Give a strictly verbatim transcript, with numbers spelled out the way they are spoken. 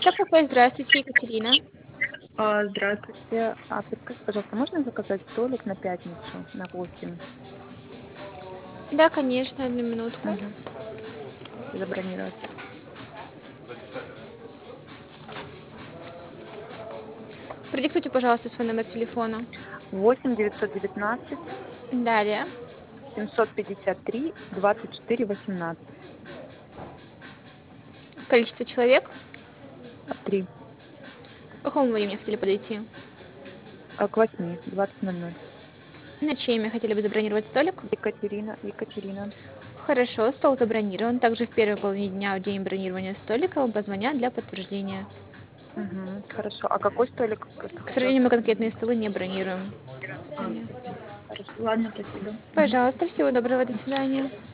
КПП, здравствуйте, Екатерина. А, Здравствуйте. А подскажите, пожалуйста, можно заказать столик на пятницу на восемь? Да, конечно, одну минутку. Мгм. Забронировать. Продиктуйте, пожалуйста, свой номер телефона. восемь девятьсот девятнадцать Далее. семьсот пятьдесят три двадцать четыре восемнадцать. Количество человек. Три. К какому времени хотели подойти? А, К восьми, двадцать ноль ноль. На чье имя хотели бы забронировать столик? Екатерина, Екатерина. Хорошо, стол забронирован. Также в первой половине дня, в день бронирования столика, вам позвонят для подтверждения. Мгм. Хорошо. А какой столик? Просто К хотела сожалению, мы спросить. конкретные столы не бронируем. До А, свидания. хорошо. Ладно, спасибо. Мгм. Пожалуйста, всего доброго, до свидания.